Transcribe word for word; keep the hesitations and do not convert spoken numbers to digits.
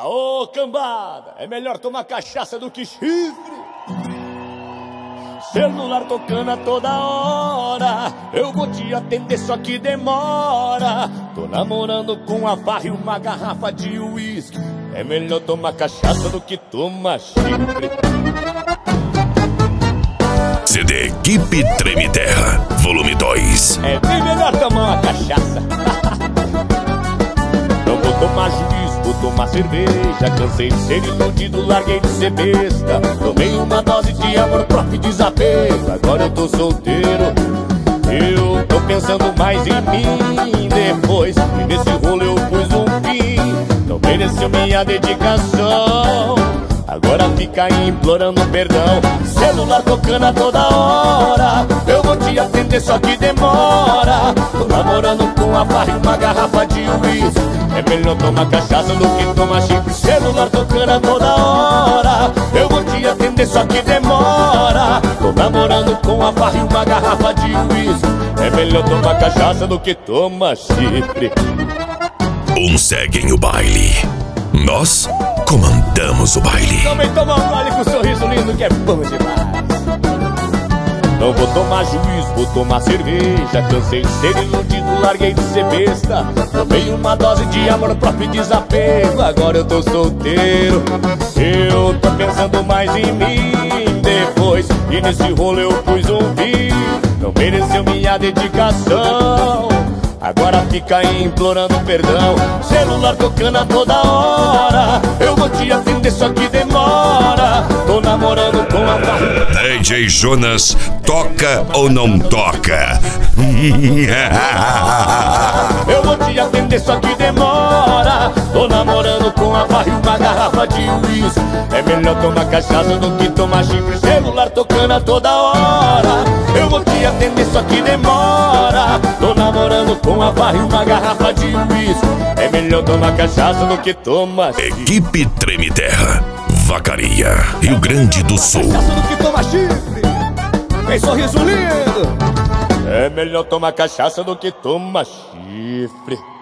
Ô, cambada, é melhor tomar cachaça do que chifre. Celular tocando a toda hora, eu vou te atender, só que demora. Tô namorando com a barra e uma garrafa de uísque. É melhor tomar cachaça do que tomar chifre. C D Equipe Treme Terra, volume dois. É bem melhor tomar uma cachaça. Não vou tomar juiz, vou tomar cerveja. Cansei de ser iludido, larguei de ser besta. Tomei uma dose de amor próprio e desapego. Agora eu tô solteiro, eu tô pensando mais em mim. Depois, e nesse rolo eu pus um fim. Não mereceu minha dedicação, agora fica implorando perdão. Celular tocando a toda hora, eu vou te atender, só que demora. Tô namorando com a barra e uma garrafa de uísque. É melhor tomar cachaça do que tomar chifre. Celular tocando a toda hora, eu vou te atender, só que demora. Tô namorando com a barra e uma garrafa de uísque. É melhor tomar cachaça do que tomar chifre. Uns seguem o baile, nós comandamos o baile. Também toma um gole com um sorriso lindo que é bom demais. Não vou tomar juiz, vou tomar cerveja. Cansei de ser iludido, larguei de ser besta. Tomei uma dose de amor próprio e desapego. Agora eu tô solteiro, eu tô pensando mais em mim. Depois, e nesse rolo eu pus um fim. Não mereceu minha dedicação, agora fica implorando perdão. Celular tocando a toda hora, eu vou te atender, só que demora. Tô namorando com a barra. D J Jonas, toca ou não toca? Eu vou te atender, só que demora. Tô namorando com a barra e uma garrafa de uísque. É melhor tomar cachaça do que tomar chifre. Celular tocando a toda hora, eu vou te atender, só que demora. Tô namorando com a barra e uma garrafa de uísque. É melhor tomar cachaça do que tomar chifre. Equipe Treme Terra, Vacaria, Rio Grande do Sul. Cachaça do que tomar chifre. Tem sorriso lindo. É melhor tomar cachaça do que tomar chifre.